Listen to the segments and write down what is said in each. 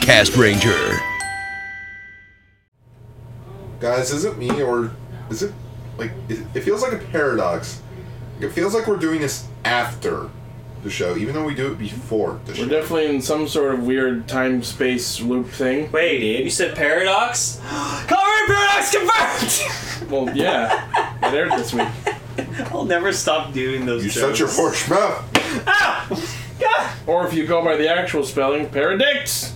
Cast Ranger. Guys, is it me or is it like it feels like a paradox? It feels like we're doing this after the show, even though we do it before the show. We're definitely in some sort of weird time-space loop thing. Wait, you said paradox? Colorado Paradox confirmed! Well, yeah. It aired this week. I'll never stop doing those You jokes. shut your horse mouth. Ow! God! Or if you go by the actual spelling, paradix!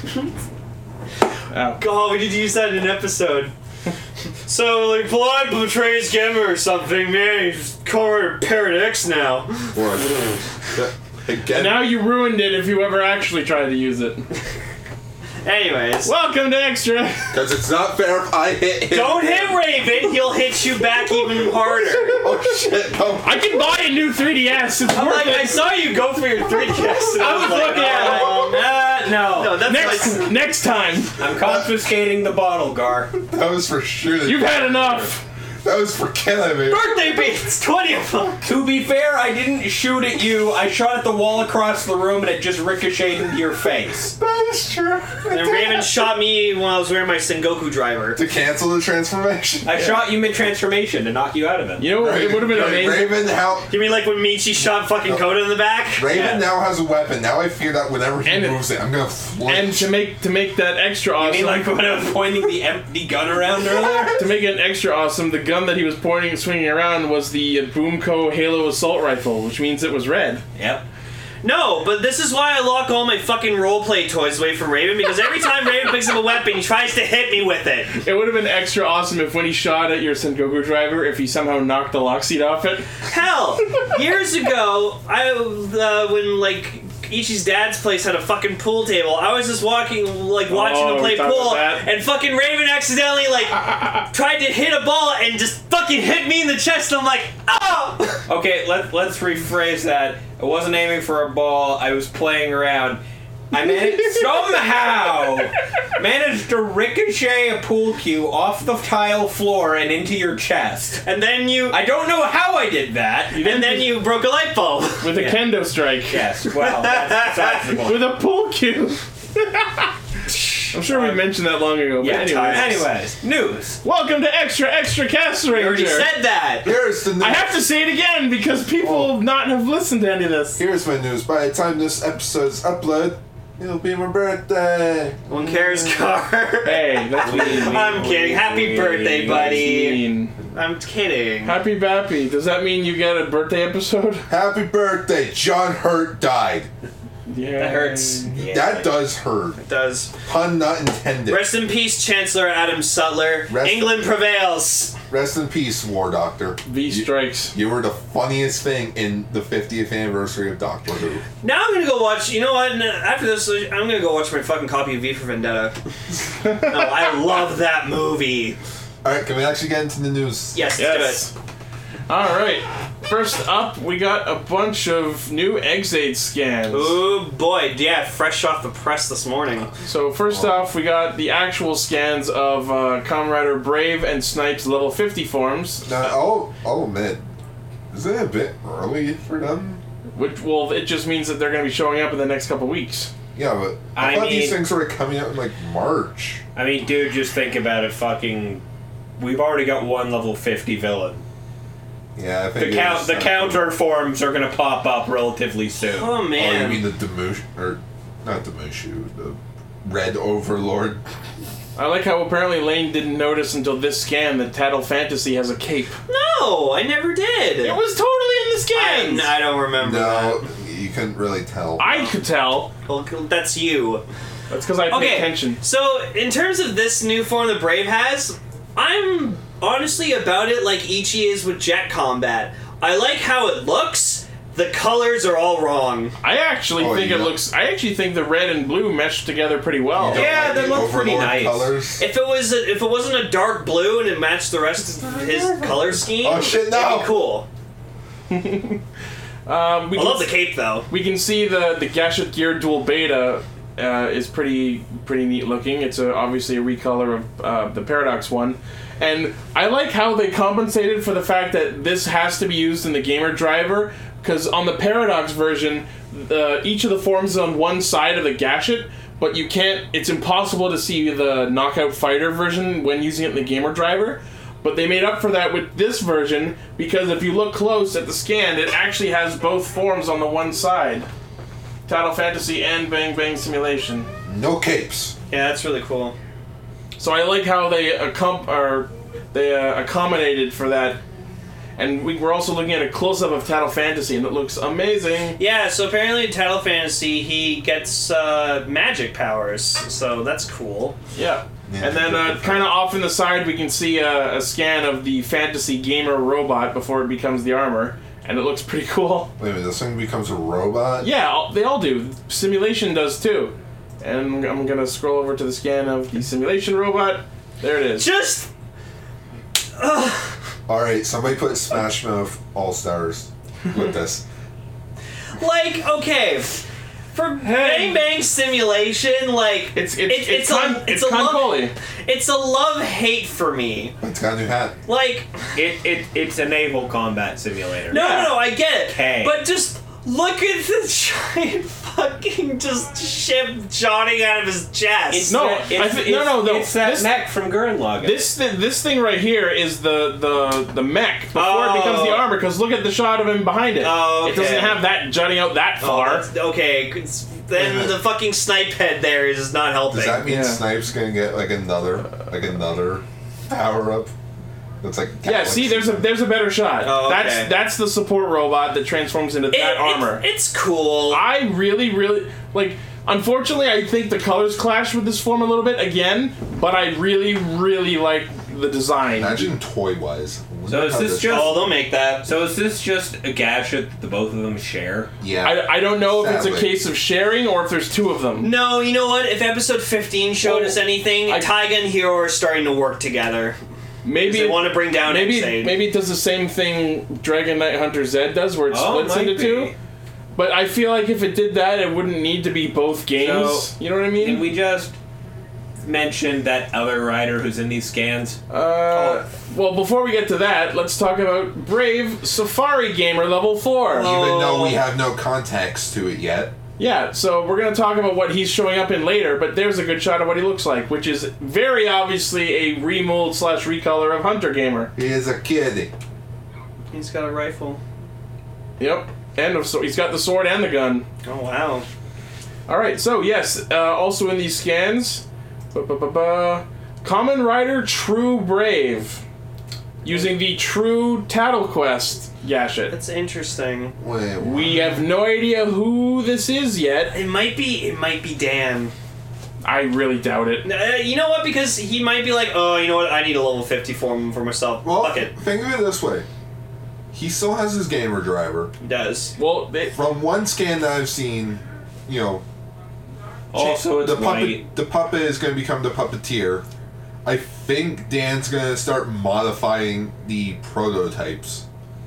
Ow. God, we did use that in an episode. So, like, Blood betrays Gemma or something, man, he's Colorado Paradox now. What? Again. And now you ruined it if you ever actually tried to use it. Anyways. Welcome to Extra! Because it's not fair if I hit him. Don't hit Raven, he'll hit you back even harder. Oh shit, no. I can buy a new 3DS, it's I'm worth like, it! I saw you go through your 3DS. I was looking at no, that's Next time! I'm confiscating the bottle, Gar. That was for sure. You've had enough! That was for killing me. birthday beats, 20 of them. To be fair, I didn't shoot at you. I shot at the wall across the room and it just ricocheted into your face. That is true. And Raven shot me when I was wearing my Sengoku driver. To cancel the transformation. I shot you mid-transformation to knock you out of it. You know what? It would have been amazing. Raven, You mean like when Michi shot fucking Koda in the back? Raven now has a weapon. Now I fear that whenever he And it- moves it, I'm gonna flinch. And to make that extra I awesome, mean, like when I was pointing the empty gun around earlier? to make it extra awesome, the gun that he was pointing and swinging around was the Boomco Halo Assault Rifle, which means it was red. Yep. No, but this is why I lock all my fucking roleplay toys away from Raven, because every time Raven picks up a weapon, he tries to hit me with it. It would have been extra awesome if when he shot at your Sengoku driver, if he somehow knocked the lock seat off it. Hell, years ago, when like Ichi's dad's place had a fucking pool table, I was just watching them play we talked pool, about that. and fucking Raven accidentally tried to hit a ball and just fucking hit me in the chest, and I'm like, oh! Okay, let's rephrase that. I wasn't aiming for a ball. I was playing around. I managed to ricochet a pool cue off the tile floor and into your chest. And then I don't know how I did that. you broke a light bulb. With a kendo strike. Yes, well, that's besides the point. With a pool cue. I'm sure we mentioned that long ago, but Anyways, news. Welcome to Extra Cast Ranger. You already said that. Here's the news. I have to say it again because people not have listened to any of this. Here's my news. By the time this episode is uploaded, it'll be my birthday. One cares, car. Hey, that's mean. I'm kidding. Happy birthday, buddy. Mean. I'm kidding. Happy Bappy. Does that mean you get a birthday episode? Happy birthday. John Hurt died. Yeah. That hurts. That does hurt. It does. Pun not intended. Rest in peace, Chancellor Adam Sutler. England prevails. Rest in peace, War Doctor. V strikes. You were the funniest thing in the 50th anniversary of Doctor Who. Now I'm gonna go watch. You know what? After this, I'm gonna go watch my fucking copy of V for Vendetta. No, I love that movie. Alright, can we actually get into the news? Yes, Yes. do it. Alright. First up, we got a bunch of new Exade scans. Oh boy, yeah, fresh off the press this morning. So first off, we got the actual scans of Kamen Rider Brave and Snipes level 50 forms. Now, I'll admit, isn't it a bit early for them? It just means that they're going to be showing up in the next couple weeks. Yeah, but I thought these things were coming out in like March. I mean, dude, just think about it. We've already got one level 50 villain. Yeah, I think The counter forms are going to pop up relatively soon. Oh man. Oh, you mean the Demushu, or not Demushu, the Red Overlord? I like how apparently Lane didn't notice until this scan that Tattle Fantasy has a cape. No, I never did. It was totally in the scans! I don't remember No, that. you couldn't really tell. I could tell. Well, that's you. That's because I pay attention. So, in terms of this new form that Brave has, I'm honestly about it like Ichi is with Jet Combat. I like how it looks. The colors are all wrong. I actually think the red and blue mesh together pretty well. Yeah, Like they the look pretty Overlord nice. Colors. If it wasn't a dark blue and it matched the rest of his color scheme, Oh, shit, no. it'd be cool. I love the cape though. We can see the Gashet Gear Dual Beta is pretty neat looking. It's obviously a recolor of the Paradox one. And I like how they compensated for the fact that this has to be used in the gamer driver, because on the Paradox version, each of the forms is on one side of the Gashet, but you can't. It's impossible to see the Knockout Fighter version when using it in the gamer driver. But they made up for that with this version because if you look close at the scan, it actually has both forms on the one side. Title Fantasy and Bang Bang Simulation. No capes. Yeah, that's really cool. So I like how they accommodated for that. And we're also looking at a close-up of Title Fantasy, and it looks amazing. Yeah, so apparently in Title Fantasy, he gets magic powers, so that's cool. Yeah. And then kind of off in the side, we can see a scan of the Fantasy Gamer robot before it becomes the armor, and it looks pretty cool. Wait a minute, this thing becomes a robot? Yeah, they all do. Simulation does too. And I'm going to scroll over to the scan of the Simulation robot. There it is. Just... Alright, somebody put Smash Mouth All-Stars with this. Like, okay, for Bang Bang Simulation, like It's a love-hate for me. It's got a new hat. Like, It's a naval combat simulator. no, I get it. Okay. But just look at the giant fucking just ship jutting out of his chest. It's No, that, it's that this- mech from Gurren Lagann. This thing right here is the mech before it becomes the armor, because look at the shot of him behind it. Oh, It doesn't okay. have that jutting out that Oh, far. that's- okay, then the fucking snipe head there is not helping. Does that mean Yeah. Snipe's gonna get like another power up? That's like Yeah, see, there's a better shot. Oh, okay. That's the support robot that transforms into that armor. It's cool. I really like. Unfortunately, I think the colors clash with this form a little bit again, but I really like the design. Imagine toy wise. So is this just- Oh, they'll make that. So is this just a gadget that the both of them share? Yeah. I don't know if it's a Sadly. case of sharing or if there's two of them. No, you know what? If episode 15 showed Well, us anything, Taiga and Hiro are starting to work together. Maybe They want to bring down Ex-Aid. maybe it does the same thing Dragon Knight Hunter Z does, where it splits might into be. two. But I feel like if it did that, it wouldn't need to be both games. So, you know what I mean? Can we just mention that other rider who's in these scans? Well, before we get to that, let's talk about Brave Safari Gamer Level 4. Even though we have no context to it yet. Yeah, so we're going to talk about what he's showing up in later, but there's a good shot of what he looks like, which is very obviously a remold / recolor of Hunter Gamer. He is a kid. He's got a rifle. Yep, and he's got the sword and the gun. Oh, wow. Alright, so yes, also in these scans, Kamen Rider True Brave, using the True Tattle Quest gadget. That's interesting. Wait, what? We have no idea who this is yet. It might be Dan. I really doubt it. You know what? Because he might be like, oh, you know what? I need a level 50 form for myself. Well, Fuck it. think of it this way. He still has his gamer driver. He does. Well, From one scan that I've seen, you know, Also, it's the white. puppet is going to become the puppeteer. I think Dan's going to start modifying the prototypes.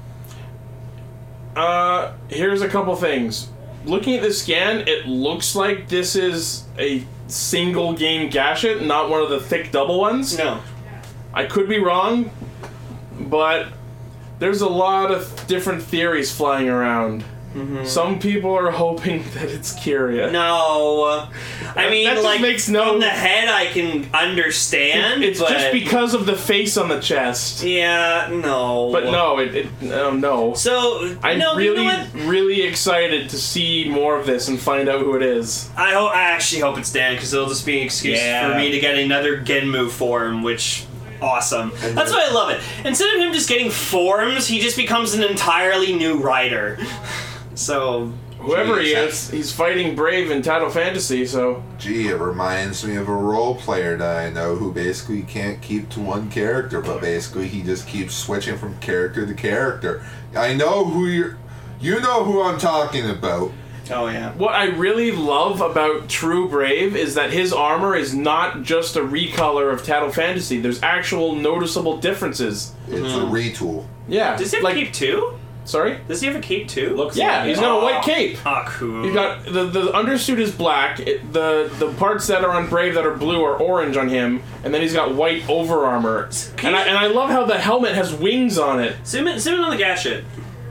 here's a couple things. Looking at this scan, it looks like this is a single game gadget, not one of the thick double ones. No. I could be wrong, but there's a lot of different theories flying around. Some people are hoping that it's Kyria. No. I mean, that just like, makes no- from the head I can understand, It's but... just because of the face on the chest. Yeah, no. But no, no. So, I'm no, really, you know what? really excited to see more of this and find out who it is. I actually hope it's Dan, because it'll just be an excuse Yeah. for me to get another Genmu form, which... Awesome. That's why I love it. Instead of him just getting forms, he just becomes an entirely new rider. So... Whoever he Jeez, is, he's fighting Brave in Title Fantasy, so... Gee, it reminds me of a role player that I know who basically can't keep to one character, but basically he just keeps switching from character to character. I know who you know who I'm talking about. Oh, yeah. What I really love about True Brave is that his armor is not just a recolor of Title Fantasy. There's actual noticeable differences. It's a retool. Yeah. Does he have like, a cape too? Sorry? Does he have a cape too? Looks Yeah, like he's it. got a white cape. Ah, cool. He's got the undersuit is black. The parts that are on Brave that are blue are orange on him, and then he's got white over armor. And I love how the helmet has wings on it. Zoom in on the gadget.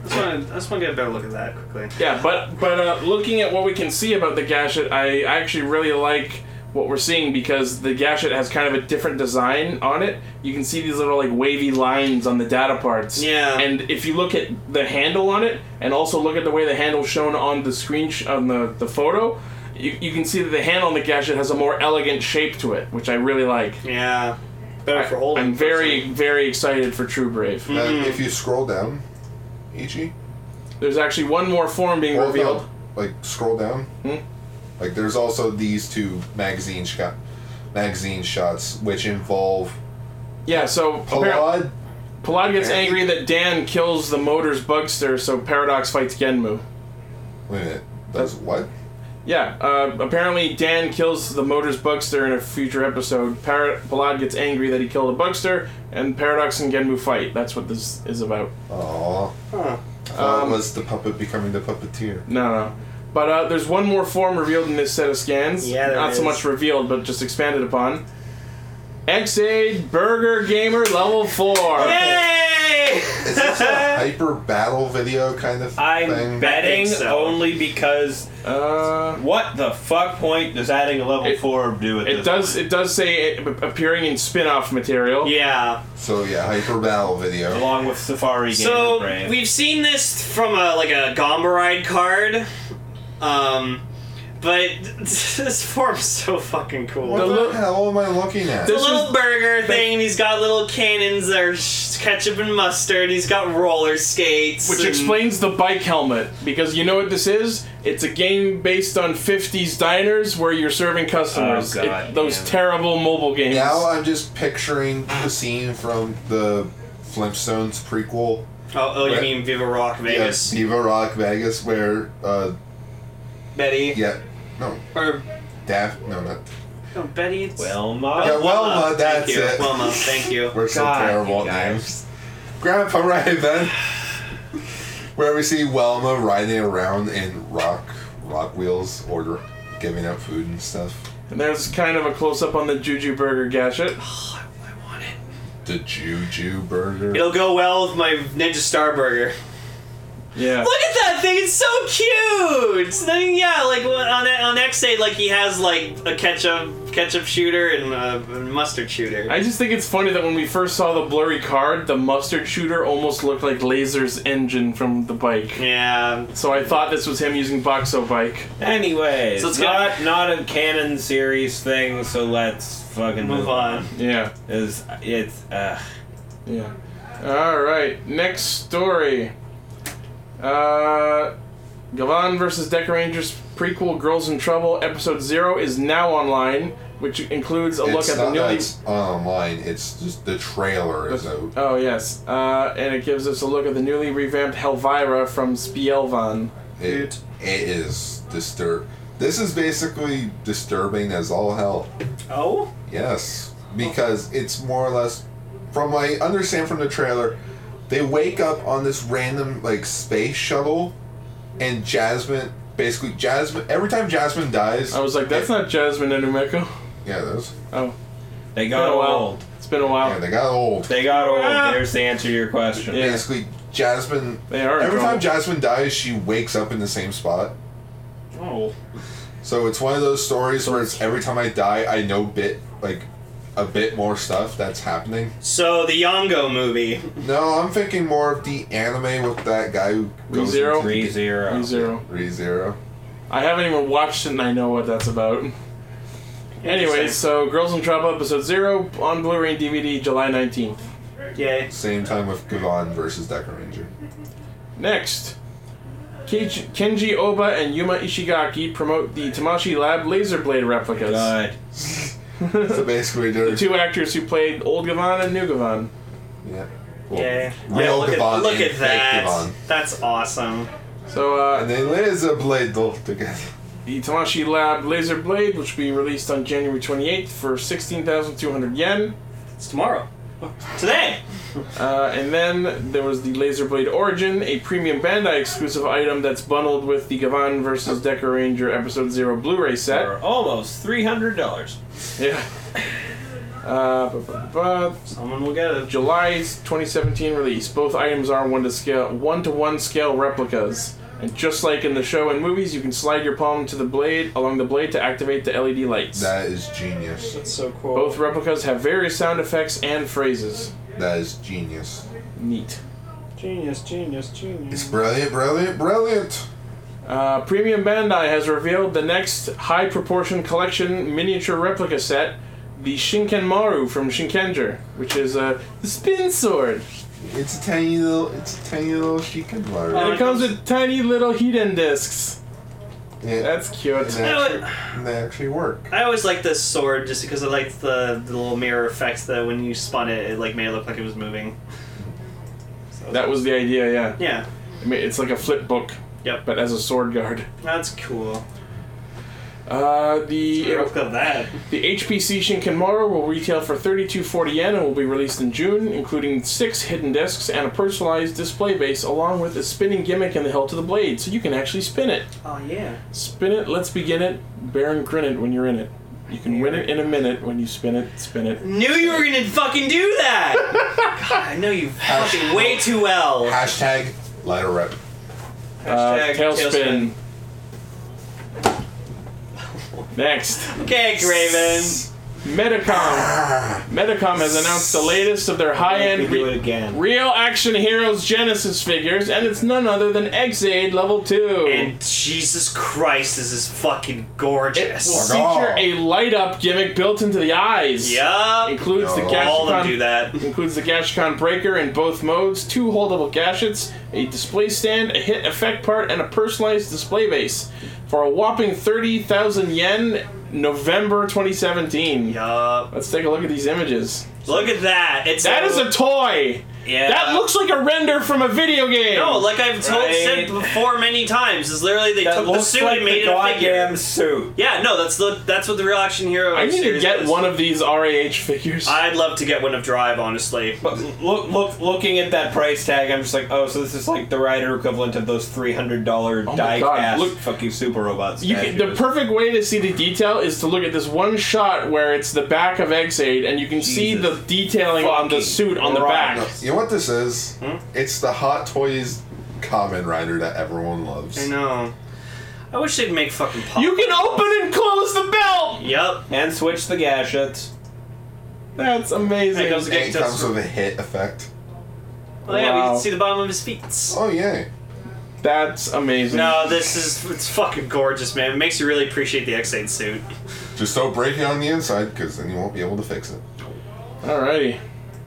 I just want to get a better look at that quickly. Yeah, but looking at what we can see about the Gashet, I actually really like what we're seeing because the Gashet has kind of a different design on it. You can see these little like wavy lines on the data parts. Yeah. And if you look at the handle on it, and also look at the way the handle's shown on the screen on the photo, you can see that the handle on the Gashet has a more elegant shape to it, which I really like. Yeah. Better for holding. I'm very, very excited for True Brave. If you scroll down, Ichi, There's actually one more form being hold revealed. on. Like scroll down. Like there's also these two magazine shots which involve Yeah, so Palad. Palad gets Apparently- angry that Dan kills the Motors Bugster, so Paradox fights Genmu. Wait a minute. Does what? Yeah, apparently Dan kills the Motors Bugster in a future episode. Palad gets angry that he killed a Bugster, and Paradox and Genmu fight. That's what this is about. Aww. Huh. I thought it was the puppet becoming the puppeteer. No. But there's one more form revealed in this set of scans. Yeah, there Not so is. much revealed, but just expanded upon. X8 Burger Gamer Level 4. Yay! Is this a hyper battle video kind of I'm thing? betting I think so. only because what the fuck point does adding a level 4 do at this It does say it appearing in spin-off material. Yeah. So yeah, hyper battle video. along with Safari Gamer So Brave? we've seen this from a Gamba Ride card, but this form's so fucking cool. What The the hell am I looking at? It's a This little is- burger thing, and he's got little cannons that are ketchup and mustard. He's got roller skates, Which and- explains the bike helmet, because you know what this is? It's a game based on 50s diners where you're serving customers. Oh, God, those damn. terrible mobile games. Now I'm just picturing the scene from the Flintstones prequel. Oh, you Right. mean Viva Rock Vegas? Yes, Viva Rock Vegas, where Betty? no, Or no, not. no, Betty? It's Wilma. Yeah, Wilma, that's thank you. it. Wilma, thank you. We're so God, terrible you at guys. names. Grandpa Raven. Where we see Wilma riding around in rock wheels, giving out food and stuff. And there's kind of a close-up on the Juju Burger Gadget. I want it. The Juju Burger. It'll go well with my Ninja Star Burger. Yeah. Look at that thing! It's so cute. So then, yeah, like on X8, like he has like a ketchup shooter and a mustard shooter. I just think it's funny that when we first saw the blurry card, the mustard shooter almost looked like Laser's engine from the bike. Yeah. So I thought this was him using Boxo bike. Anyways, So it's not a canon series thing, so let's fucking Move on. Yeah. It's Yeah. Alright, next story. Gavan vs. Deca Rangers prequel Girls in Trouble episode 0 is now online, which includes a look It's at not the newly... that's online. It's just the trailer is out. Oh, yes. And it gives us a look at the newly revamped Helvira from Spielvan. It is This is basically disturbing as all hell. Oh? Yes, because it's more or less, from what I understand from the trailer, they wake up on this random like space shuttle, and Jasmine, every time Jasmine dies, I was like, that's not Jasmine and Umeko. yeah, those, Oh, they it's been got a while. old. It's been a while. yeah, they got old. They got old. Ah. There's the answer to your question. Yeah. Basically, Jasmine. They are in Every trouble. time Jasmine dies, she wakes up in the same spot. Oh. So it's one of those stories where it's every time I die, I know a bit more stuff that's happening. So the Yongo movie. No, I'm thinking more of the anime with that guy who goes ReZero? into- 3-0. ReZero. ReZero. I haven't even watched it and I know what that's about. Anyways, so Girls in Trouble episode 0 on Blu-ray and DVD July 19th. Yay. Same time with Gavan versus Deca Ranger. Next, Kenji Oba and Yuma Ishigaki promote the Tamashi Lab laser blade replicas. God. So basically, The they're two actors who played Old Gavan and New Gavan. yeah. Well, Yay. real Yeah, look Gavan at and fake that. Gavan. That's awesome. So, And they laser blade together. the Tamashi Lab laser blade, which will be released on January 28th for 16,200 yen. It's tomorrow. Today. And then there was the Laser Blade Origin, a premium Bandai exclusive item that's bundled with the Gavan vs. Deca Ranger Episode 0 Blu-ray set. For almost $300. Yeah. Someone will get it. July 2017 release. Both items are 1-to-1 scale replicas. And just like in the show and movies, you can slide your palm to the blade along the blade to activate the LED lights. That is genius. That's so cool. Both replicas have various sound effects and phrases. That is genius. Neat. Genius. It's brilliant. Premium Bandai has revealed the next high proportion collection miniature replica set, the Shinkenmaru from Shinkenger, which is the spin sword. It's a tiny little Shinkenmaru. And it comes with tiny little Hiden discs. Yeah. That's cute. They actually work. I always liked this sword just because I liked the little mirror effects that when you spun it, it like made it look like it was moving. So That was the idea, yeah. yeah. I mean, it's like a flip book, Yep. but as a sword guard. That's cool. The Of that. The HPC Shinkenmaru will retail for 3240 yen and will be released in June, including 6 hidden discs and a personalized display base, along with a spinning gimmick in the hilt of the blade, so you can actually spin it. Oh yeah. Spin it, let's begin it, bear and grin it when you're in it. You can win it in a minute when you spin it. Knew you were gonna fucking do that. God, I know you fucking way too well. Hashtag let her rip. Hashtag Tailspin. Next. Okay, Graven. Medicom has announced the latest of their high-end Do it again. Real Action Heroes Genesis figures, and it's none other than X-Aid Level 2. And Jesus Christ, this is fucking It gorgeous. will feature a light-up gimmick built into the eyes. Yup. Includes the All of them do Gashicon. that. Includes the Gashicon breaker in both modes, 2 holdable gadgets, a display stand, a hit effect part, and a personalized display base. For a whopping 30,000 yen, November 2017. Yup. Let's take a look at these images. Look at that. That is a toy! Yeah. That looks like a render from a video game! No, like I've said before many times, is literally they took the suit and made it a figure. goddamn suit. Yeah, no, that's what the Real Action Hero I need to series get is. one of these RAH figures. I'd love to get one of Drive, honestly. But looking at that price tag, I'm just like, oh, so this is like the rider equivalent of those $300 Oh my die God, cast look- fucking super robots. The perfect way to see the detail is to look at this one shot where it's the back of X-Aid and you can see the detailing on the Fucking suit on the right. back. You know what this is? It's the Hot Toys Kamen Rider that everyone loves. I know. I wish they'd make fucking pop. You can open and close the belt! Yup. And switch the gadgets. That's amazing. Hey, goes And it comes with a hit effect. Oh yeah, we Wow. can see the bottom of his feet. Oh, yay. That's amazing. No, it's fucking gorgeous, man. It makes you really appreciate the X8 suit. Just don't break it on the inside, because then you won't be able to fix it. Alrighty.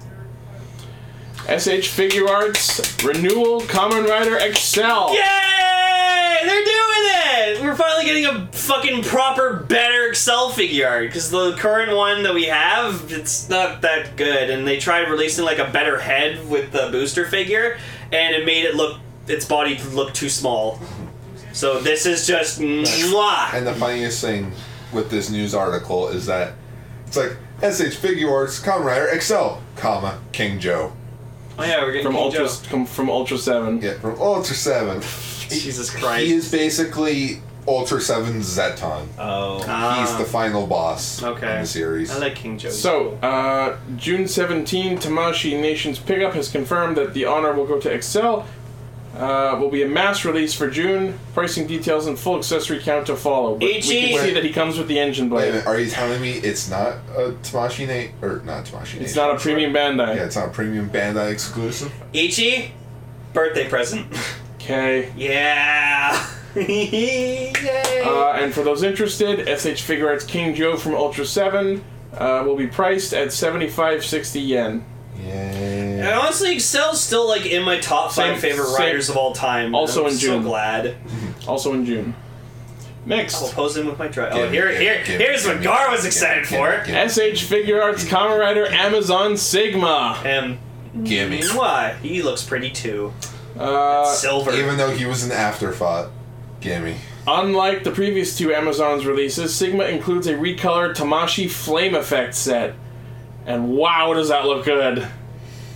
SH Figure Arts Renewal Kamen Rider Excel. Yay! They're doing it! We're finally getting a fucking proper, better Excel figure art, because the current one that we have, it's not that good, and they tried releasing like a better head with the booster figure, and it made its body look too small. So this is just mwah! And the funniest thing with this news article is that it's like, SH Figure Arts Kamen Rider Excel, comma, King Joe. Oh yeah, we're getting From King Joe. from Ultra 7. Yeah, from Ultra 7. Jesus Christ. He is basically Ultra 7's Zeton. Oh. He's the final boss Okay. in the series. I like King Joe. So, June 17, Tamashii Nations Pickup has confirmed that the honor will go to Excel. Will be a mass release for June. Pricing details and full accessory count to follow. But we can see that he comes with the engine Wait a blade. minute, are you telling me it's not a Tamashii Nate or not Tamashii Nate? It's not a premium Bandai. Yeah, it's not a premium Bandai exclusive. Ichi, birthday present. Okay. Yeah. Yay. And for those interested, SH Figure Arts King Joe from Ultra 7 will be priced at 75-60 yen. And Yeah. honestly, Excel's still like in my top 5 favorite same. riders of all time. Also I'm in June. So glad. Also in June. I'll Next, pose him with my drive. Oh, Gimme, here's what Gar was excited for. SH Figure Arts Kamen Rider Amazon Sigma. Gimme. Why? He looks pretty too. Uh, Silver. Even though he was an afterthought. Gimme. Unlike the previous 2 Amazon's releases, Sigma includes a recolored Tamashii Flame Effect set. And wow, does that look good.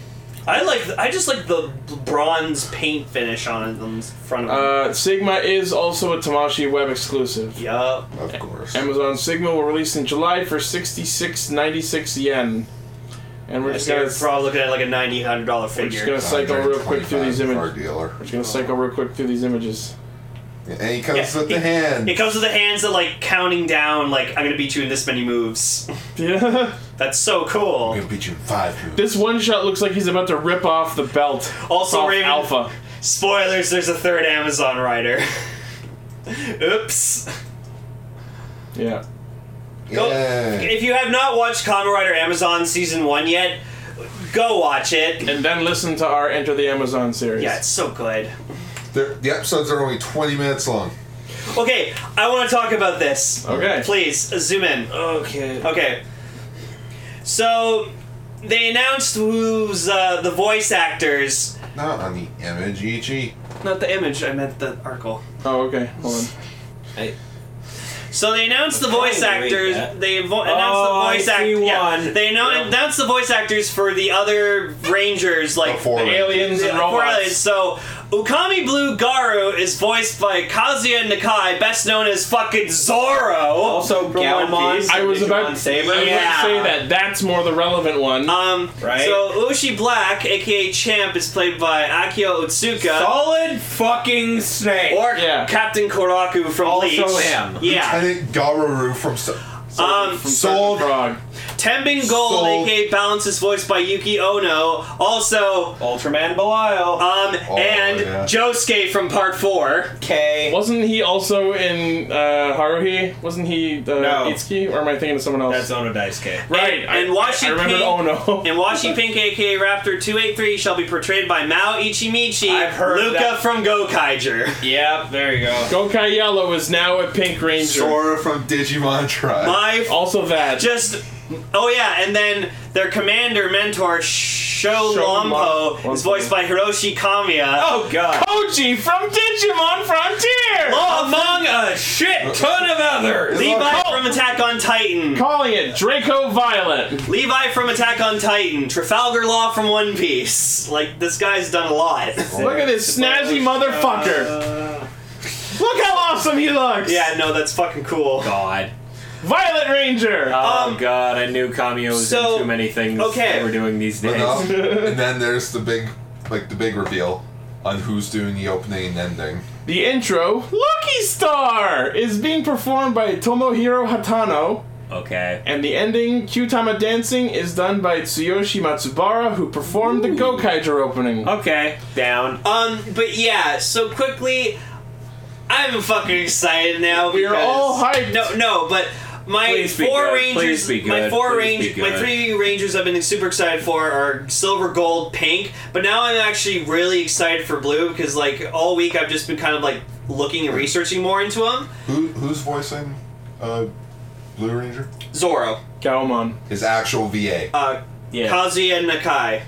I just like the bronze paint finish on the front of them. Sigma is also a Tamashii Web exclusive. Yup. Of course. Amazon Sigma will release in July for 66.96 yen. And we're just You're gonna probably looking at like a $90-$100 we're figure. just gonna cycle real quick through these $125 images. for our dealer. We're just gonna cycle real quick through these images. And he comes Yeah, with the hand. It comes with the hands that like counting down, like I'm gonna beat you in this many moves. Yeah. That's so cool. I'm gonna beat you in 5 moves. This one shot looks like he's about to rip off the belt. Also, off Raven, Alpha. spoilers, there's a third Amazon rider. Oops. Yeah. Go, Yeah. if you have not watched Kamen Rider Amazon Season 1 yet, go watch it. And then listen to our Enter the Amazon series. Yeah, it's so good. The episodes are only 20 minutes long. Okay, I want to talk about this. Okay. Please, zoom in. Okay. So, they announced who's the voice actors. Not on the image, Ichi. Not the image, I meant the article. Oh, okay. Hold on. So they announced the voice trying to read actors. that. They announced I the voice see actors. Yeah, one. they announced the voice actors for the other Rangers, like The four The aliens and four robots. aliens. So Ukami Blue Garu is voiced by Kazuya Nakai, best known as fucking Zoro. Also, from One Galmon. Piece. I was about Saber. to Yeah. say that. That's more the relevant one. Right. So Ushi Black, aka Champ, is played by Akio Otsuka. Solid fucking snake. Or Yeah. Captain Koraku from Also Bleach. him. Yeah. I think Garuru from... From Sold. Frog. Tenbin Gold, Sold. aka Balance, is voiced by Yuki Ono. Also, Ultraman Belial. and yeah. Josuke from Part 4. K. Wasn't he also in Haruhi? Wasn't he No. Itsuki? Or am I thinking of someone else? That's Ono Daisuke. right. And I Washi remembered Pink- Ono. And Washi Pink, aka Raptor 283, shall be portrayed by Mao Ichimichi, I've heard Luca that. from Gokaiger. Yep, there you go. Gokai Yellow is now a Pink Ranger. Sora from Digimon Tribe. Also that. Oh yeah, and then their commander mentor Sho Lompo is voiced by Hiroshi Kamiya. Oh god. Koji from Digimon Frontier! Among a shit ton of others. Levi from Attack on Titan. Calling it Draco Violet. Levi from Attack on Titan. Trafalgar Law from One Piece. Like, this guy's done a lot. Look at this snazzy motherfucker. Look how awesome he looks. Yeah, no, that's fucking cool. God. Violet Ranger. Oh god, I knew Kamio was so- in too many things okay. that we're doing these days. Enough. And then there's the big reveal on who's doing the opening and ending. The intro, Lucky Star, is being performed by Tomohiro Hatano. Okay. And the ending, Kyutama Dancing, is done by Tsuyoshi Matsubara, who performed the Gokaiger opening. Okay. Down. But yeah, so quickly, I'm fucking excited now. We are because- all hyped. No, but my Please be four good. rangers, Please be my good. four Please be range, my good. 3 rangers I've been super excited for are silver, gold, pink. But now I'm actually really excited for blue because like all week I've just been kind of like looking and researching more into them. Who's voicing Blue Ranger? Zoro, Gaomon. His actual VA. Yeah. Kazuya Nakai.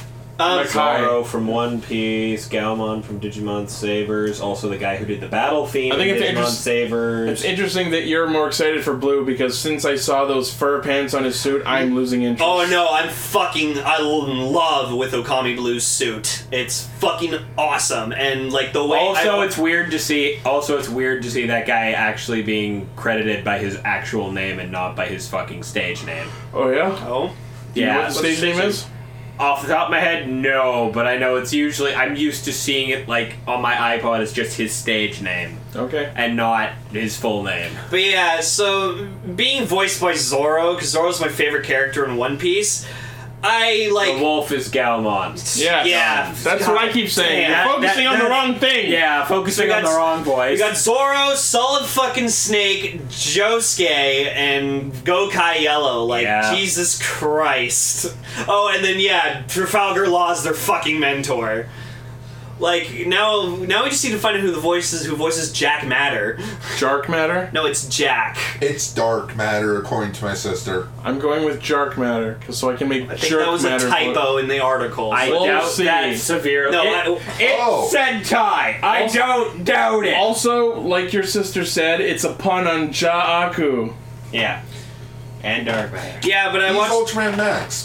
Zoro from One Piece, Galmon from Digimon Savers, also the guy who did the battle theme I think in it's Digimon interest- Savers. It's interesting that you're more excited for Blue because since I saw those fur pants on his suit, I'm losing interest. Oh no, I love with Okami Blue's suit. It's fucking awesome, and like the way. It's weird to see. Also, it's weird to see that guy actually being credited by his actual name and not by his fucking stage name. Oh yeah? Oh. Do you know Yeah. what the stage name is? Off the top of my head, no, but I know it's usually I'm used to seeing it like on my iPod as just his stage name Okay. and not his full name. But yeah, so being voiced by Zoro, because Zoro's my favorite character in One Piece, I like. The wolf is Galmon. Yeah. Yeah. That's what I keep saying. Yeah, You're focusing on the wrong thing. Yeah, focusing We on got- the wrong voice. We got Zoro, Solid fucking Snake, Josuke, and Gokai Yellow. Like, Yeah. Jesus Christ. Oh, and then, yeah, Trafalgar Law's their fucking mentor. Like, now we just need to find out who voices Jack Matter. Jark Matter? No, it's Jack. It's dark matter, according to my sister. I'm going with Jark Matter so I can make I think Jerk that was a Matter. typo in the article. I We'll doubt see. that severely. No, it Oh. said tie. I Also- don't doubt it. Also, like your sister said, it's a pun on Ja'aku. Yeah. And Dark Matter. yeah, but I He's watched. Ultraman Max.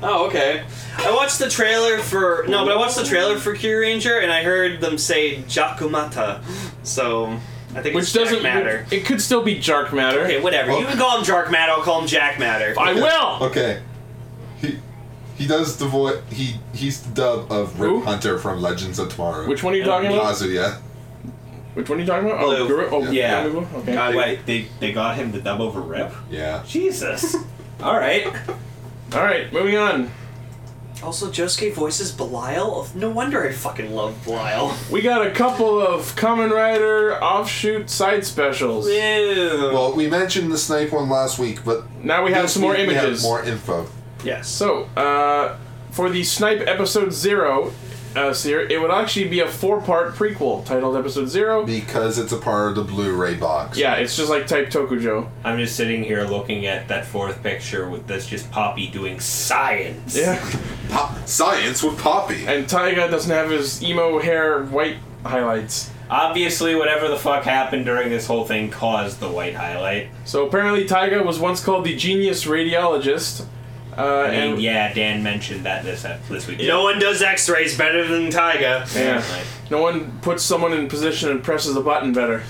Oh, okay. I watched the trailer for Kyuranger, and I heard them say Jakumata. So I think Which it's doesn't Jack Matter. It could still be Jark Matter. Okay, whatever. You can call him Jark Matter. I'll call him Jack Matter. I will. Okay. He does the voice. He's the dub of Rip Who? Hunter from Legends of Tomorrow. Which one are you talking about? Kazuya. Which one are you talking about? Oh, Blue. Guru. Oh, Yeah. Blue? Okay. God, wait, they got him to dub over Rip? Yeah. Jesus. Alright. All right, moving on. Also, Josuke voices Belial. No wonder I fucking love Belial. We got a couple of Kamen Rider offshoot side specials. Ew. Well, we mentioned the Snipe one last week, but Now we have this some more week we have images. more info. Yes. So, for the Snipe Episode 0 series, it would actually be a 4-part prequel titled Episode 0. Because it's a part of the Blu-ray box. Yeah, it's just like Type Tokujo. I'm just sitting here looking at that fourth picture with that's just Poppy doing science. Yeah. Science with Poppy. And Taiga doesn't have his emo hair white highlights. Obviously, whatever the fuck happened during this whole thing caused the white highlight. So apparently Taiga was once called the Genius Radiologist. I mean, And yeah, Dan mentioned that this week. No one does X-rays better than Taiga. yeah, no one puts someone in position and presses a button better.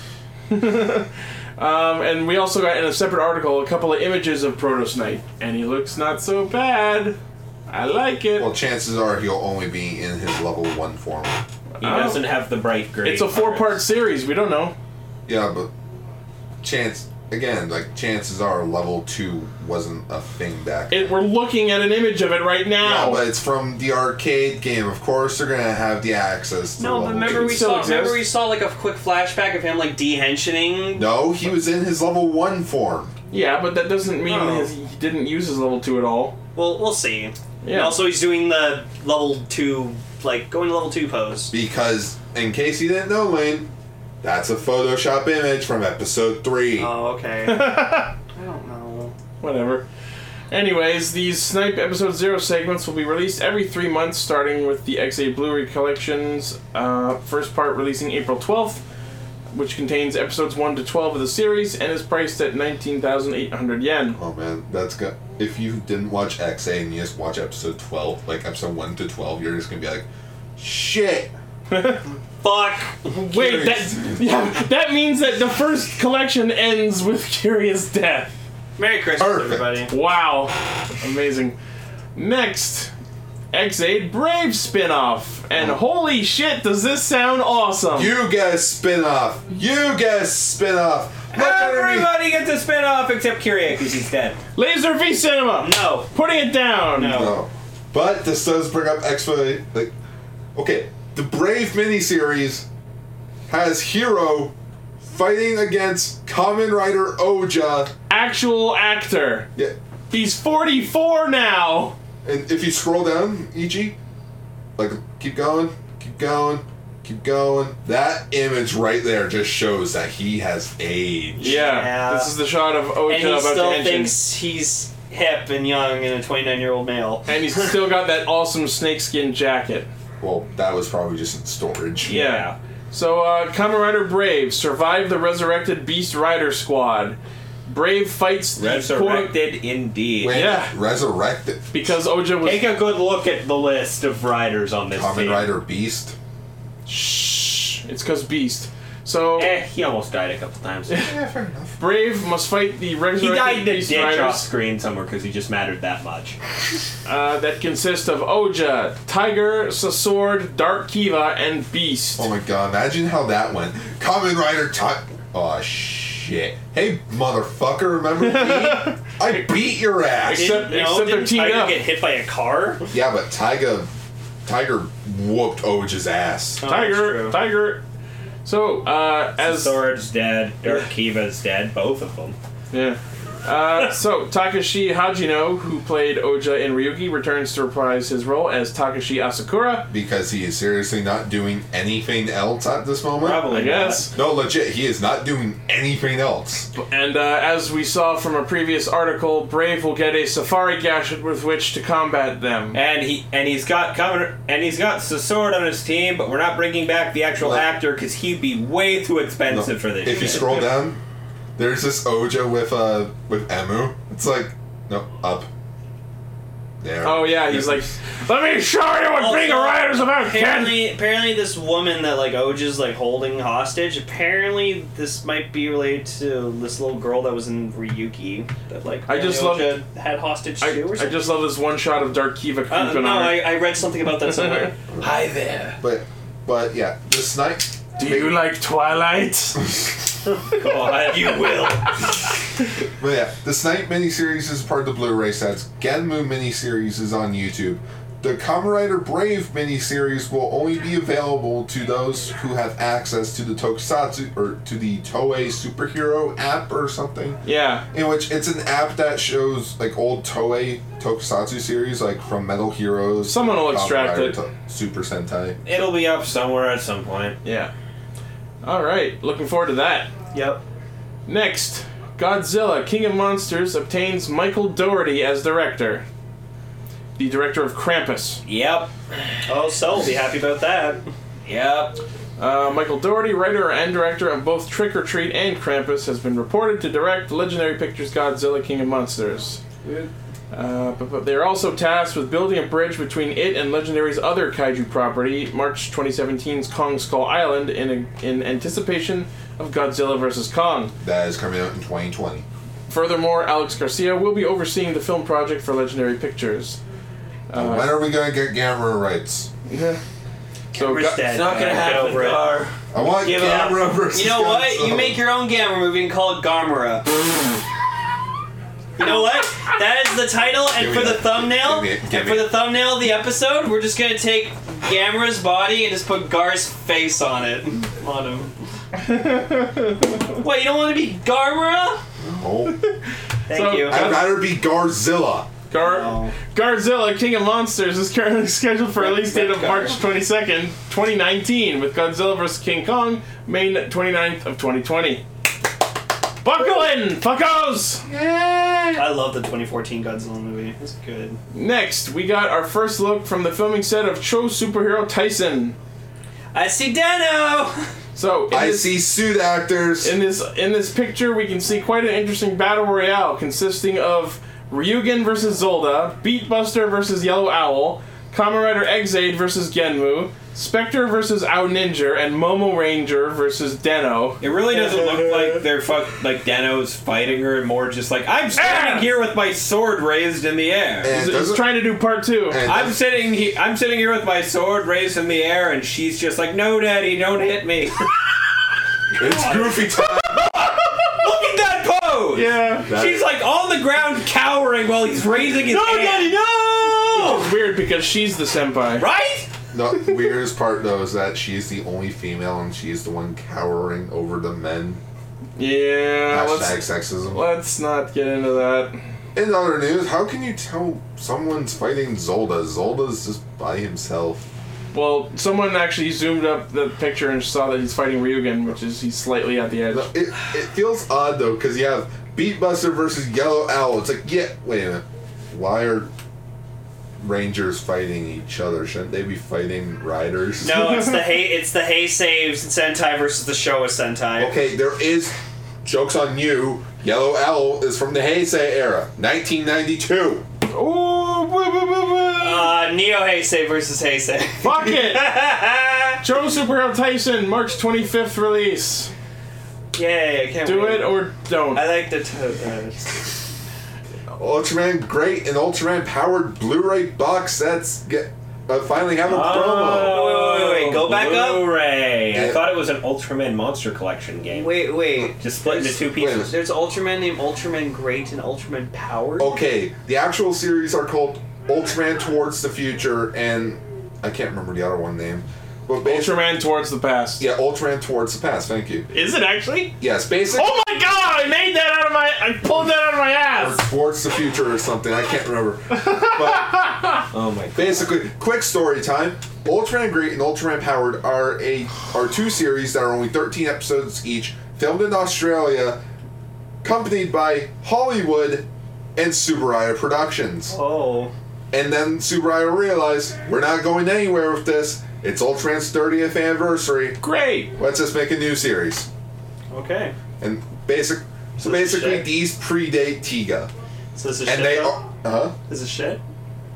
And we also got in a separate article a couple of images of Proto Snipe, and he looks not so bad. I like it. Well, chances are he'll only be in his level 1 form. He doesn't have the bright green. It's a 4-part series. We don't know. Yeah, but chances are level 2 wasn't a thing back then. We're looking at an image of it right Yeah, now. but it's from the arcade game. Of course, they're gonna have the access to No, but level remember 2. we still saw. exists. Remember we saw like a quick flashback of him like de-hensioning. No, he was in his level 1 form. Yeah, but that doesn't mean Oh. he didn't use his level 2 at all. Well, we'll see. Yeah. And also, he's doing the level 2, like going to level 2 pose. Because, in case you didn't know, Lane, that's a Photoshop image from episode 3. Oh, okay. I don't know. Whatever. Anyways, these Snipe Episode 0 segments will be released every 3 months, starting with the XA Blu-ray collections. First part releasing April 12th, which contains episodes 1 to 12 of the series and is priced at 19,800 yen. Oh man, that's good. If you didn't watch XA and you just watch episode 12, like episode 1 to 12, you're just gonna be like, shit! Fuck. Wait, that means that the first collection ends with Curious Death. Merry Christmas, Perfect. everybody. Wow. Amazing. Next, X8 Brave spin-off. And holy shit, does this sound awesome. You get a spin-off! You get a spin-off! Look underneath! Everybody gets a spin-off except Kyrie because he's dead. Laser V Cinema. No. Putting it down. No. No. But this does bring up like, okay, the Brave miniseries has Hero fighting against Kamen Rider Oja. Actual actor. Yeah. He's 44 now. And if you scroll down, Ichi, like, keep going, keep going, keep going. That image right there just shows that he has aged. Yeah. This is the shot of Oja And he about to still henshin. thinks he's hip and young and a 29-year-old male. And he's still got that awesome snakeskin jacket. Well, that was probably just in storage. Yeah. So, Kamen Rider Brave, survive the resurrected Beast Rider Squad. Brave fights the Resurrected indeed. Wait, Yeah. resurrected. because Oja was. Take a good look at the list of riders on this Kamen team. Rider Beast. Shh. It's because Beast. So, He almost died a couple times. Yeah, fair enough. Brave must fight the He resurrected died in a Beast ditch off Riders screen somewhere because he just mattered that much. that consist of Oja, Tiger, Sasord, Dark Kiva, and Beast. Oh my god, imagine how that went. Kamen Rider Oh shit. Hey, motherfucker, remember me? I beat your ass. Except they're didn't teamed Tiger up. get hit by a car? Yeah, but Tiger whooped Oja's ass. Oh, that's Tiger, true. Tiger. So, as Sword's dead, Dark Kiva's dead, both of them. yeah. So Takashi Hajino, who played Oja in Ryuki, returns to reprise his role as Takashi Asakura. Because he is seriously not doing anything else at this moment. I guess. No, legit, he is not doing anything else. And as we saw from a previous article, Brave will get a safari gadget with which to combat them. And he's got Sword on his team, but we're not bringing back the actual Like- actor because he'd be way too expensive for this. If you shit. scroll down, there's this Oja with Emu. It's like, no, up. there. Oh yeah, he's like, let me show you what being a writer's about, kid. Apparently, this woman that like Oj is like holding hostage. Apparently, this might be related to this little girl that was in Ryuki that like I just love Oj had hostage too. Or I something. just love this one shot of Dark Kiva creeping No, on her. I read something about that somewhere. Hi there. But yeah, this night. Do you like Twilight? God, you will. But yeah, the Snipe miniseries is part of the Blu-ray sets. Genmu miniseries is on YouTube. The Kamen Rider Brave miniseries will only be available to those who have access to the Tokusatsu or to the Toei superhero app or something. Yeah. In which it's an app that shows like old Toei Tokusatsu series, like from Metal Heroes. Someone will Kamen extract Rider it. to Super Sentai. It'll be up somewhere at some point. Yeah. All right. Looking forward to that. Yep. Next, Godzilla King of Monsters obtains Michael Dougherty as director. The director of Krampus. Yep. Oh, so we'll be happy about that. Yep. Michael Dougherty, writer and director of both Trick or Treat and Krampus, has been reported to direct Legendary Pictures' Godzilla King of Monsters. But they are also tasked with building a bridge between it and Legendary's other kaiju property, March 2017's Kong Skull Island, in anticipation of Godzilla vs. Kong. That is coming out in 2020. Furthermore, Alex Garcia will be overseeing the film project for Legendary Pictures. When are we gonna get Gamera rights? So Rich Dad. It's not gonna Get happen, over it. Gar. I want Give it up. Gamera versus You know what? Godzilla. You make your own Gamera movie and call it Gamera. You know what? That is the title, and Give for me the that. thumbnail, Give me- and for the thumbnail of the episode, we're just gonna take Gamera's body and just put Gar's face on it, on him. What? You don't want to be Gamera? Oh. Thank So- you. I'd rather be Garzilla. Oh. Godzilla King of Monsters is currently scheduled for release date of March 22nd, 2019, with Godzilla vs. King Kong, May 29th of 2020. Buckle in, fuckos! I love the 2014 Godzilla movie. It's good. Next, we got our first look from the filming set of Cho superhero Tyson. I see Dano. So, I see suit actors. in this picture, we can see quite an interesting battle royale consisting of Ryugen versus Zolda, Beatbuster versus Yellow Owl, Kamen Rider Exade versus Genmu, Spectre versus Ao Ninja, and Momo Ranger versus Deno. It really doesn't look like they're like Dano's fighting her, and more just like, I'm standing here with my sword raised in the air. And He's doesn't- trying to do part 2. and I'm sitting here with my sword raised in the air, and she's just like, no, Daddy, don't hit me. it's goofy time. Look at that pose! Yeah. She's like on the ground cowering while he's raising his hand. Daddy, no! Which is weird because she's the senpai. Right? The weirdest part though is that she's the only female and she's the one cowering over the men. Yeah, Hashtag sexism. let's not get into that. In other news, how can you tell someone's fighting Zolda? Zolda's just by himself. Well, someone actually zoomed up the picture and saw that he's fighting Ryugen, which is he's slightly at the edge. No, it feels odd though, because you have Beatbuster versus Yellow Owl. It's like, yeah, wait a minute. Why are Rangers fighting each other? Shouldn't they be fighting Riders? No, it's the Heisei Sentai versus the Showa Sentai. Okay, there is, joke's on you, Yellow Owl is from the Heisei era, 1992. Ooh, boo, boo, boo, boo. Neo Heisei versus Heisei. Fuck it! Joe Superhero Tyson, March 25th release. Yay, I can't Do wait. it or don't. I like the Ultraman Great and Ultraman Powered Blu-ray box sets finally have a promo. Wait, go back up. Blu-ray. I Yeah. thought it was an Ultraman Monster Collection game. Wait. Just split into two Wait a pieces. There's Ultraman named Ultraman Great and Ultraman Powered. Okay, the actual series are called Ultraman Towards the Future, and I can't remember the other one name. But Ultraman Towards the Past. Yeah, Ultraman Towards the Past, thank you. Is it actually? Yes, basically. Oh my god! I pulled that out of my Or ass! Towards the Future or something, I can't remember. But Oh my god. basically, quick story time. Ultraman Great and Ultraman Powered are two series that are only 13 episodes each, filmed in Australia, accompanied by Hollywood and Subaraya Productions. Oh. And then Subaraya realized, we're not going anywhere with this. It's Ultraman's 30th anniversary. Great! Let's just make a new series. Okay. And This is basically shit. these predate Tiga. So this is And shit. they though? are, This is shit.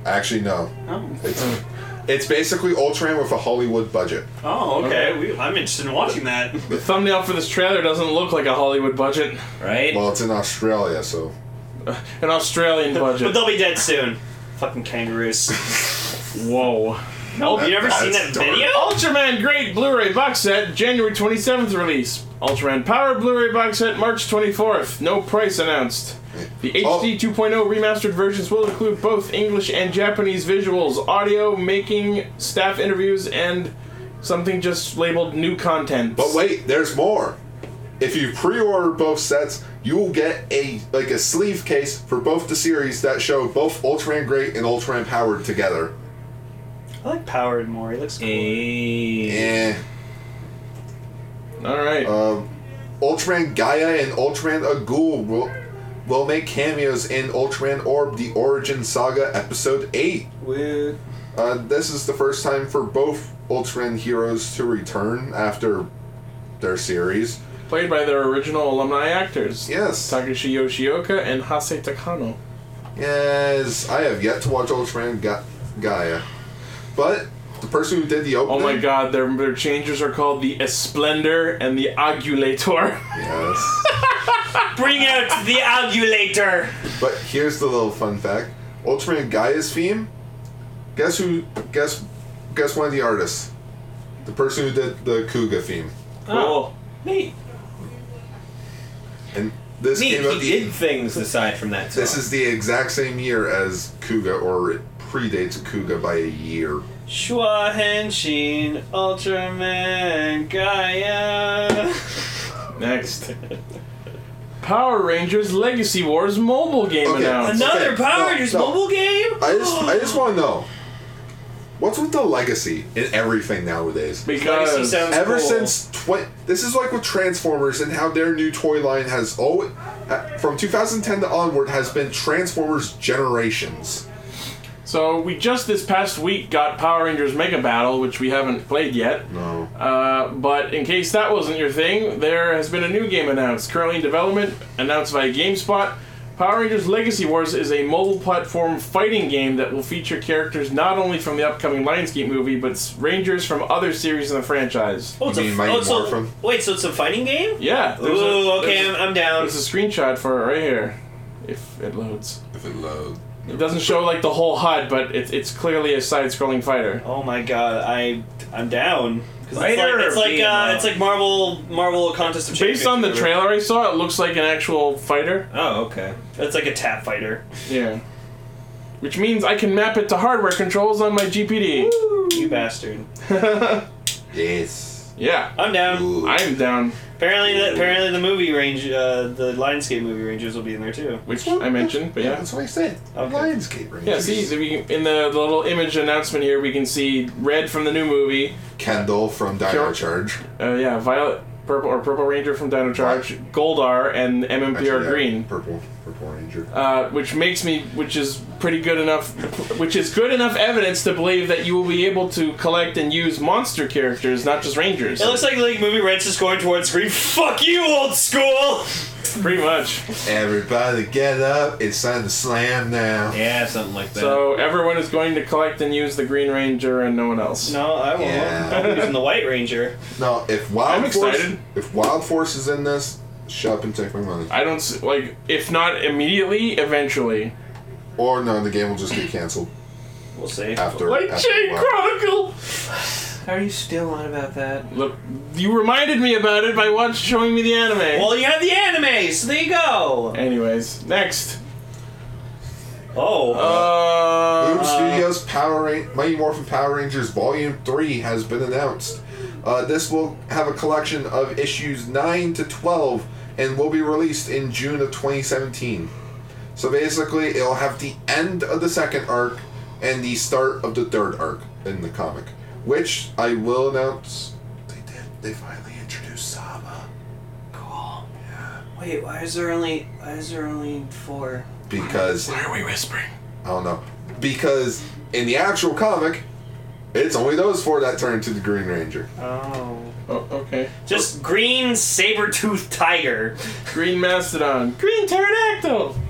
Actually, no. Oh. It's basically Ultraman with a Hollywood budget. Oh, okay. I'm interested in watching that. The thumbnail for this trailer doesn't look like a Hollywood budget. Right? Well, it's in Australia, so. An Australian But budget. they'll be dead soon. Fucking kangaroos. Whoa. No, you never seen that That's dark. video? Ultraman Great Blu-ray box set, January 27th release. Ultraman Power Blu-ray box set, March 24th. No price announced. The HD 2.0 remastered versions will include both English and Japanese visuals, audio, making, staff interviews, and something just labeled new content. But wait, there's more. If you pre-order both sets, you will get a sleeve case for both the series that show both Ultraman Great and Ultraman Powered together. I like Powered more. He looks cool. Eh. Alright. Ultraman Gaia and Ultraman Agul will make cameos in Ultraman Orb: The Origin Saga Episode 8. Weird. This is the first time for both Ultraman heroes to return after their series. Played by their original alumni actors. Yes. Takeshi Yoshioka and Hase Takano. Yes, I have yet to watch Ultraman Gaia. But the person who did the opening... Oh my god, their changers are called the Esplendor and the Agulator. Yes. Bring out the Agulator! But here's the little fun fact. Ultraman Gaia's theme, guess one of the artists? The person who did the Kuga theme. Oh, neat. And this Neat, came out he did things aside from that song. This is the exact same year as Kuga, or it predates Kuga by a year. Shua Henshin, Ultraman Gaia. Next. Power Rangers Legacy Wars mobile game Okay, announced. Another Okay, Power no, Rangers no. mobile game? I just want to know, what's with the legacy in everything nowadays? Legacy Because sounds Ever cool. since this is like with Transformers and how their new toy line has always, from 2010 to onward, has been Transformers Generations. So we just this past week got Power Rangers Mega Battle, which we haven't played yet. No. But in case that wasn't your thing, there has been a new game announced, currently in development, announced by GameSpot. Power Rangers Legacy Wars is a mobile platform fighting game that will feature characters not only from the upcoming Lionsgate movie, but Rangers from other series in the franchise. Oh, it's You mean Mighty Morphin? wait, so it's a fighting game? Yeah. Ooh, okay, I'm down. There's a screenshot for it right here, if it loads. If it loads. It doesn't show like the whole HUD, but it's clearly a side-scrolling fighter. Oh my god, I'm down. 'Cause Fighter it's like beat 'em up. it's like Marvel Contest of Champions. Based on the or whatever. trailer I saw, it looks like an actual fighter. Oh, okay. It's like a tap fighter. Yeah. Which means I can map it to hardware controls on my GPD. You bastard. Yes. Yeah. I'm down. Ooh. I'm down. Apparently the movie range, the Lionsgate movie Rangers will be in there too. Which I mentioned, but yeah. That's what I said. Okay. Lionsgate Rangers. Yeah, see, in the little image announcement here, we can see Red from the new movie. Kendall from Dino Sure. Charge. Yeah, Violet, Purple Ranger from Dino Charge, Goldar, and MMPR Actually, yeah, Green. Purple Ranger. Which is pretty good enough, which is good enough evidence to believe that you will be able to collect and use monster characters, not just Rangers. It looks like movie Red's just going towards screen. Fuck you, old school. Pretty much. Everybody get up. It's time to slam now. Yeah, something like that. So everyone is going to collect and use the Green Ranger and no one else. No, I won't. Yeah. I'll be using the White Ranger. No, if I'm excited. Wild Force is in this, shut up and take my money. I don't if not immediately, eventually. Or no, the game will just get canceled We'll see. after. Like after Chain a while. Chronicle. Are you still on about that? Look, you reminded me about it by showing me the anime. Well, you have the anime, so there you go. Anyways, next. Oh. Boom Studios Mighty Morphin Power Rangers Volume 3 has been announced. This will have a collection of issues 9 to 12 and will be released in June of 2017. So basically, it'll have the end of the second arc and the start of the third arc in the comic. Which I will announce, they finally introduced Saba. Cool. Wait, why is there only 4? Because, Why are we whispering? I don't know. Because in the actual comic, it's only those 4 that turn into the Green Ranger. Oh. Oh, okay. Just green saber-toothed tiger. Green Mastodon. Green Pterodactyl.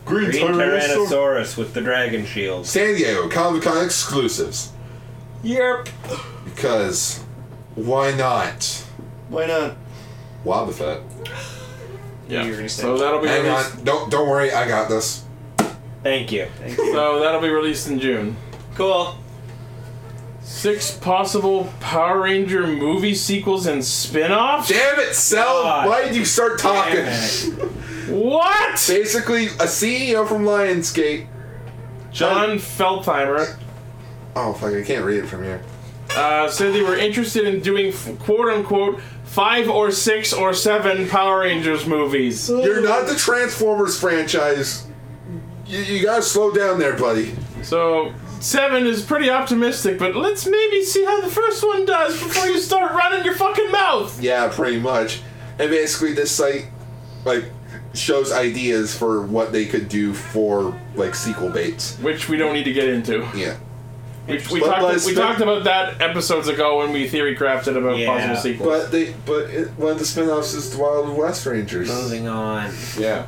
Green Green Tyrannosaurus with the dragon shield. San Diego, Comic-Con exclusives. Yep. Because, why not? Why not? Wobbuffet. Yeah. You're gonna say So that'll be Hang released. on, don't worry, I got this. Thank you. Thank you. So that'll be released in June. Cool. 6 possible Power Ranger movie sequels and spin-offs? Damn it, Cell! God. Why did you start talking? Damn What? Basically, a CEO from Lionsgate. John Feldheimer Oh, fuck, I can't read it from here. said they were interested in doing quote-unquote 5 or 6 or 7 Power Rangers movies. You're not the Transformers franchise. You gotta slow down there, buddy. So 7 is pretty optimistic, but let's maybe see how the first one does before you start running your fucking mouth. Yeah, pretty much. And basically, this site, like, shows ideas for what they could do for, like, sequel baits. Which we don't need to get into. Yeah. We But talked about that episodes ago when we theory crafted about Yeah. possible sequels. One of the spin-offs is the Wild West Rangers. Moving on. Yeah.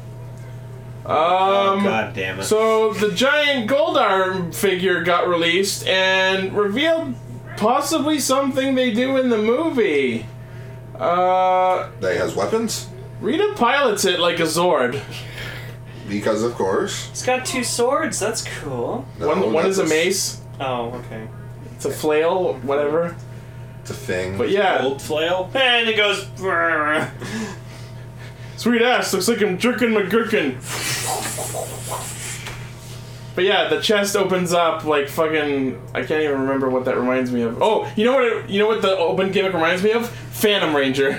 God damn it. So the giant Goldar figure got released and revealed possibly something they do in the movie. That has weapons? Rita pilots it like a Zord. Because, of course. It's got 2 swords. That's cool. No, One is a that's mace. Oh, okay. It's a flail, whatever. It's a thing. But yeah, Old flail? And it goes. sweet ass. Looks like I'm jerking my gherkin. But yeah, the chest opens up like fucking. I can't even remember what that reminds me of. Oh, you know what? You know what the open gimmick reminds me of? Phantom Ranger,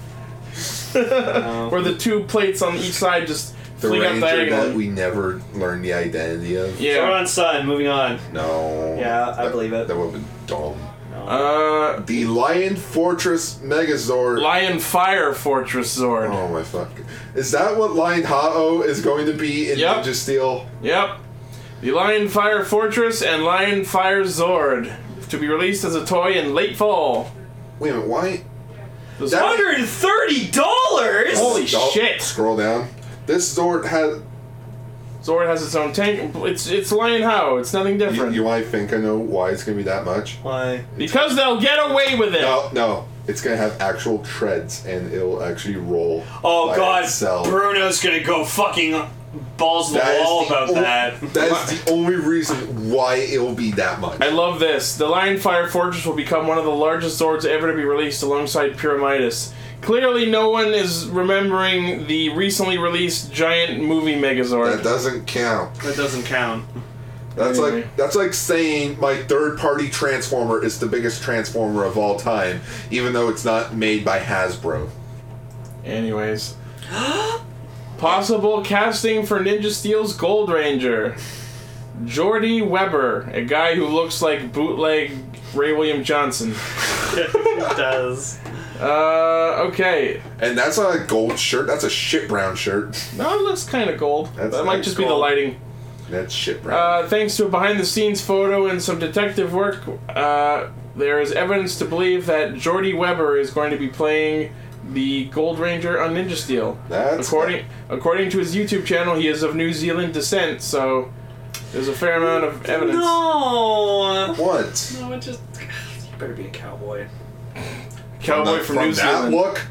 where the 2 plates on each side just the fling up Ranger that diagonally. we never learned the identity of. Yeah. Zordon Sun. Moving on. No. Yeah, I believe it. That would have been dumb. The Lion Fortress Megazord. Lion Fire Fortress Zord. Oh my fuck. Is that what Lion Ha'o is going to be in Yep. Ninja Steel? Yep. The Lion Fire Fortress and Lion Fire Zord to be released as a toy in late fall. Wait a minute, why? The That- $130. Holy Oh, shit! Scroll down. This Zord has. Zord has its own tank. It's Lion Hao. It's nothing different. You might think I know why it's going to be that much. Why? Because they'll get away with it. No. It's going to have actual treads and it'll actually roll. Oh by god, itself. Bruno's gonna go fucking balls to the That is wall the about only- that. That is the only reason why it'll be that much. I love this. The Lion Fire Fortress will become one of the largest Zords ever to be released alongside Pyramidas. Clearly, no one is remembering the recently released giant movie Megazord. That doesn't count. That doesn't count. Anyway. That's like saying my third-party Transformer is the biggest Transformer of all time, even though it's not made by Hasbro. Anyways. Possible casting for Ninja Steel's Gold Ranger. Jordy Weber, a guy who looks like bootleg Ray William Johnson. It does. Okay. And that's not a gold shirt. That's a shit brown shirt. No, it looks kind of gold. That's That might nice just be the gold. lighting. That's shit brown. Thanks to a behind-the-scenes photo and some detective work, there is evidence to believe that Jordy Weber is going to be playing the Gold Ranger on Ninja Steel. That's According to his YouTube channel, he is of New Zealand descent, so there's a fair amount of evidence. No. what? No, it just. You better be a cowboy. Cowboy from New that Zealand. look.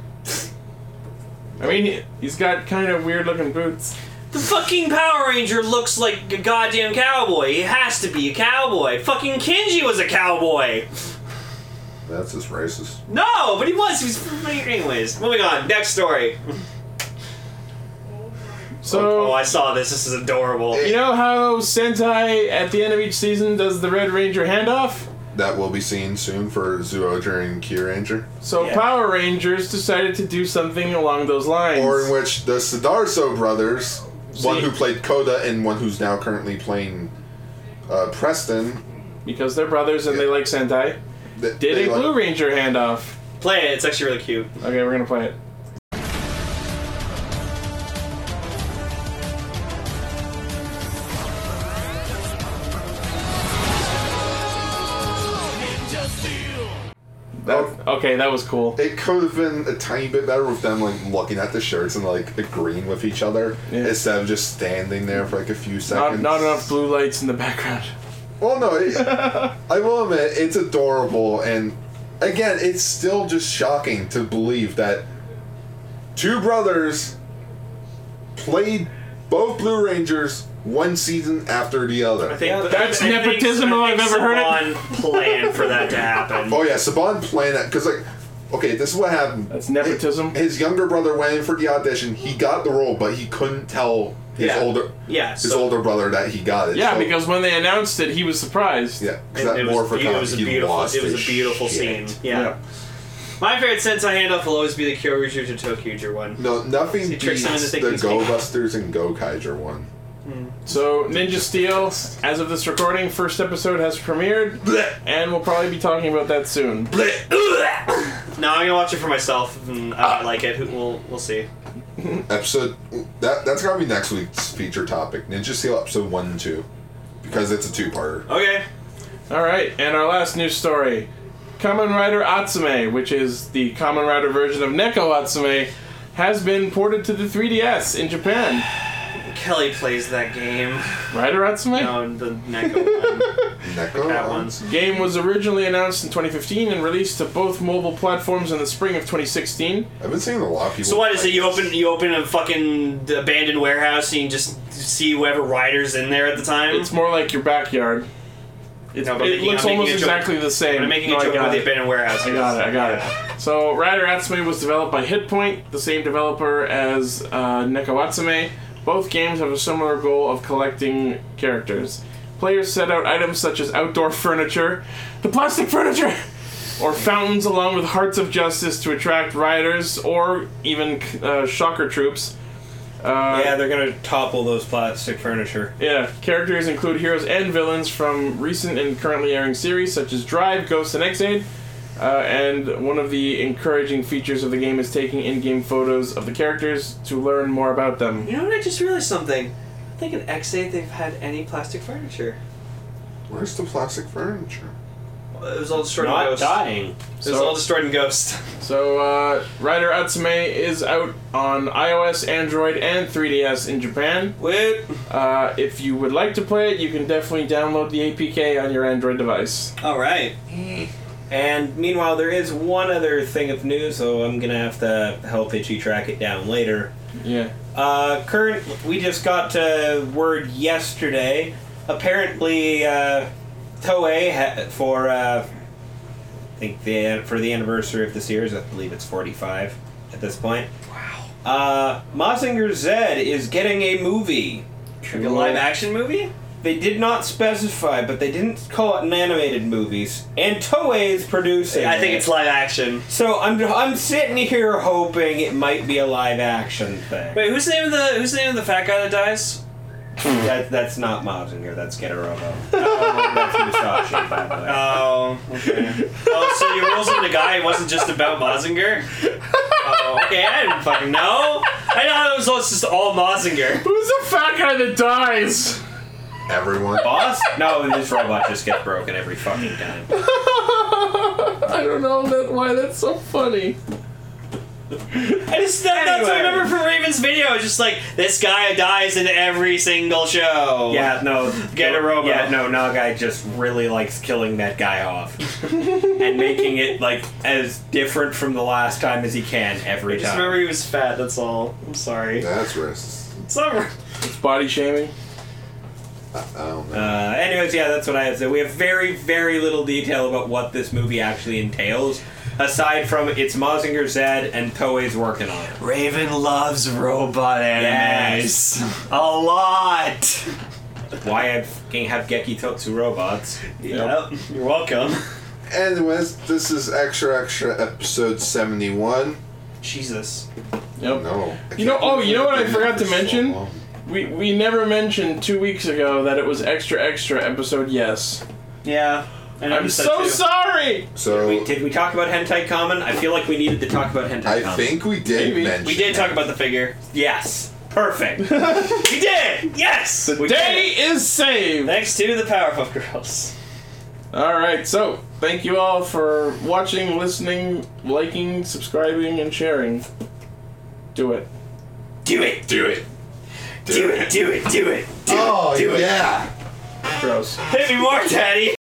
I mean, he's got kind of weird-looking boots. The fucking Power Ranger looks like a goddamn cowboy. He has to be a cowboy. Fucking Kenji was a cowboy. That's just racist. No, but he was. He was. Anyways, moving on. Next story. So, Oh, I saw this. This is adorable. you know how Sentai at the end of each season does the Red Ranger handoff? That will be seen soon for Zooranger and Key Ranger. So Yeah. Power Rangers decided to do something along those lines. Or in which the Sidarso brothers, one See. who played Koda and one who's now currently playing Preston, because they're brothers and they like Sentai, did they a Blue Ranger handoff. Play it. It's actually really cute. Okay, we're gonna play it. Oh, Okay, that was cool. It could have been a tiny bit better with them like looking at the shirts and like agreeing with each other instead of just standing there for like a few seconds. Not enough blue lights in the background. Well, no, I will admit it's adorable, and again, it's still just shocking to believe that two brothers played both Blue Rangers one season after the other. I think That's nepotism if I've ever heard it. Saban planned for that to happen. Oh yeah, Saban planned that because like, okay, this is what happened. That's nepotism. His younger brother went in for the audition. He got the role, but he couldn't tell his older brother that he got it. Yeah, so, because when they announced it, he was surprised. yeah, because that more for it was a beautiful scene. Yeah. My favorite Sentai handoff will always be the Kyoryuger to Tokyuger one. No, nothing He tricks him into beats the thinking he's Go Busters and Go Kaiger one. So, Ninja Steel, as of this recording, first episode has premiered, and we'll probably be talking about that soon. No, I'm gonna watch it for myself, and I might like it. We'll see. Episode that's gonna be next week's feature topic. Ninja Steel episode 1 and 2, because it's a two-parter. Okay. Alright, and our last news story. Kamen Rider Atsume, which is the Kamen Rider version of Neko Atsume, has been ported to the 3DS in Japan. Kelly plays that game. Rider Atsume? No, the Neko one. Neko That one's. Game was originally announced in 2015 and released to both mobile platforms in the spring of 2016. I've been seeing a lot of people. So what is play it? You open a fucking abandoned warehouse and you just see whoever rider's in there at the time. It's more like your backyard. It looks almost exactly the same. I'm making a joke about the abandoned warehouse. I got it. So, Rider Atsume was developed by Hitpoint, the same developer as Neko Atsume. Both games have a similar goal of collecting characters. Players set out items such as outdoor furniture, the plastic furniture, or fountains along with Hearts of Justice to attract riders or even shocker troops. Yeah, they're gonna topple those plastic furniture. Yeah, characters include heroes and villains from recent and currently airing series such as Drive, Ghost, and X-Aid. And one of the encouraging features of the game is taking in-game photos of the characters to learn more about them. You know what? I just realized something. I think in X8 they've had any plastic furniture. Where's the plastic furniture? It was all destroyed in Not Ghost. dying. It was all destroyed in Ghost. So, Rider Atsume is out on iOS, Android, and 3DS in Japan. Wait. If you would like to play it, you can definitely download the APK on your Android device. Alright. And meanwhile, there is one other thing of news, so I'm gonna have to help Itchy track it down later. Yeah. We just got word yesterday. Apparently, Toei for for the anniversary of the series, I believe it's 45 at this point. Wow. Mazinger Z is getting a movie. Like a live action movie? They did not specify, but they didn't call it an animated movies. And Toei is producing. I think it's live action. So I'm sitting here hoping it might be a live action thing. Wait, who's the name of the fat guy that dies? That's not Mazinger. That's Getarobo. That's Musashi, by the way. Oh, okay. Oh, so your rules of the guy wasn't just about Mazinger? Oh, okay. I didn't fucking know. I thought it was just all Mazinger. Who's the fat guy that dies? Everyone. Boss? No, this robot just gets broken every fucking time. I don't know why that's so funny. That's what I remember from Raven's video. It's just like, this guy dies in every single show. Yeah, no. Getarobo. Yeah, no, Nagai just really likes killing that guy off. And making it, like, as different from the last time as he can every I just time. remember he was fat, that's all. I'm sorry. That's racist. It's over. It's body shaming. I don't know. Anyways, yeah, that's what I have to say. We have very, very little detail about what this movie actually entails, aside from it's Mazinger Z and Toei's working on it. Raven loves robot animes. A lot. Why have Geki Totsu robots? Yep. You're welcome. Anyways, this is Extra episode 71. Jesus. Yep. No. You know what I forgot to So mention? long. We never mentioned 2 weeks ago that it was Extra episode yes. Yeah. I'm so sorry! So Did we talk about Hentai Kamen? I feel like we needed to talk about Hentai Kamen. I think we did Maybe. mention We did talk that. about the figure. Yes. Perfect. We did! Yes! The day is saved! Thanks to the Powerpuff Girls. Alright, so thank you all for watching, listening, liking, subscribing, and sharing. Do it. Do it. Do it. Do it. Do it. Do it. Oh, do it. yeah. Gross. Hit me more, Daddy.